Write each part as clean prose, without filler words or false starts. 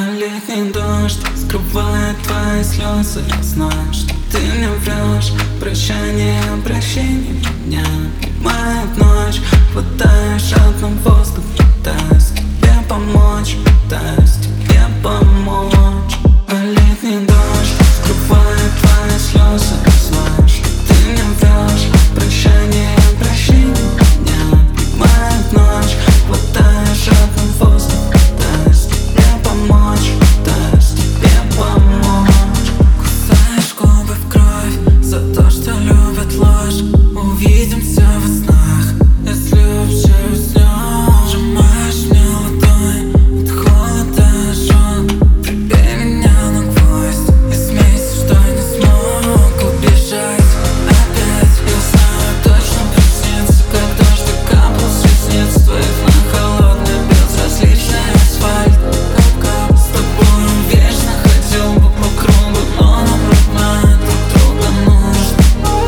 Летний дождь скрывает твои слезы. Я знаю, что ты мне врешь. Прощание, прощение меня поймает ночь. Хватаешь ртом воздух, пытаюсь тебе помочь, пытаюсь тебе помочь. Летний дождь скрывает твои слезы. Я знаю, что ты мне врешь. Прощание, прощение меня поймает ночь. Хватаешь ртом воздух, пытаюсь тебе помочь, пытаюсь тебе помочь. Кусаешь губы в кровь за то, что любят ложь. Увидимся во снах, если вообще уснем. Сжимаешь мне ладонь, от холода ожог. Прибей меня на гвоздь и смейся, что не смог убежать опять. Я знаю, точно приснится, как дождь капал с ресниц твоих на холодный безразличный асфальт. Кап-кап, с тобой вечно ходил бы по кругу, но нам родная друг друга нужно.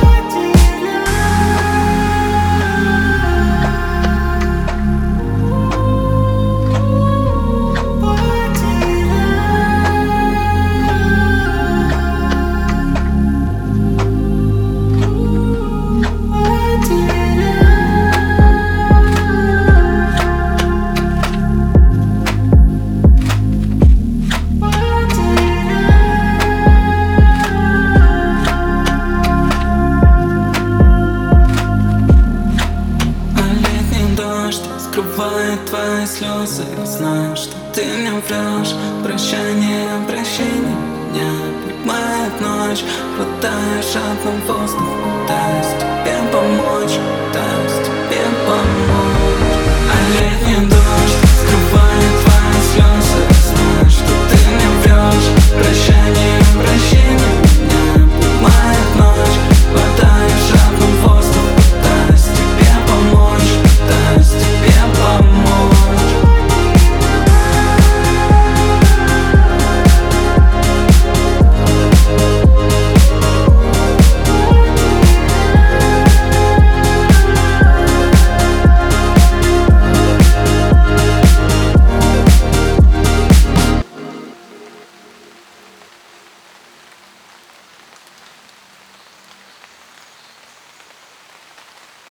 Скрывает твои слезы. Я знаю, что ты мне врешь. Прощание, прощение меня поймает ночь. Хватаешь ртом воздух, пытаюсь тебе помочь, пытаюсь тебе помочь. Летний